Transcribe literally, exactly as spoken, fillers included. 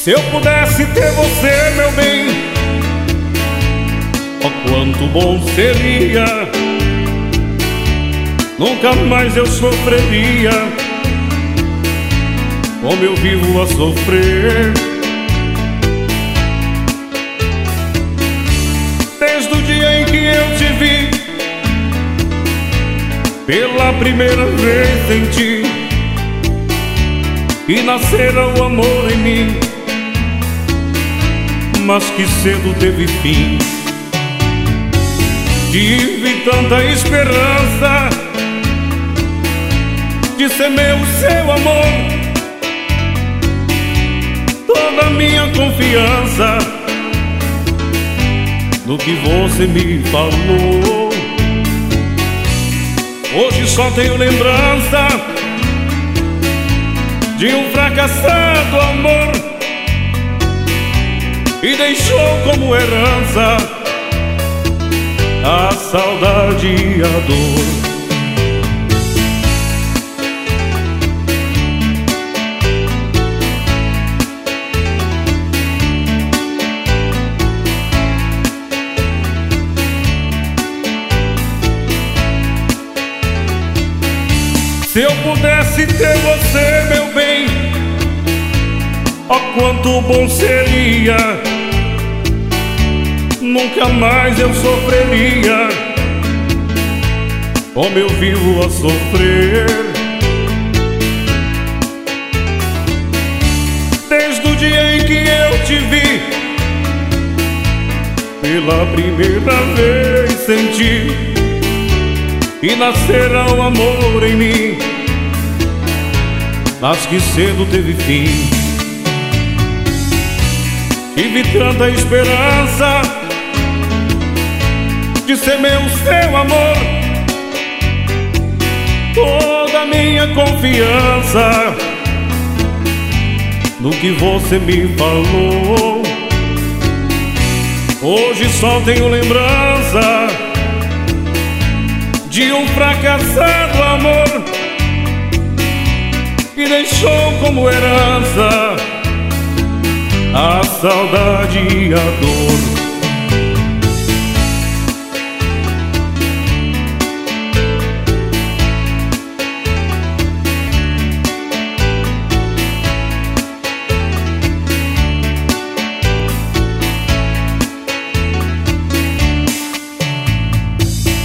Se eu pudesse ter você, meu bem, oh, quanto bom seria. Nunca mais eu sofreria como eu vivo a sofrer. Desde o dia em que eu te vi, pela primeira vez senti que nascera o amor em mim, mas que cedo teve fim. Tive tanta esperança de ser meu seu amor, toda a minha confiança no que você me falou. Hoje só tenho lembrança de um fracassado amor e deixou como herança a saudade e a dor. Se eu pudesse ter você, meu bem, oh, quanto bom seria. Nunca mais eu sofreria como eu vivo a sofrer. Desde o dia em que eu te vi, pela primeira vez senti que nascera o amor em mim, mas que cedo teve fim. Tive tanta esperança de ser meu seu amor, toda a minha confiança no que você me falou. Hoje só tenho lembrança de um fracassado amor que deixou como herança a saudade e a dor.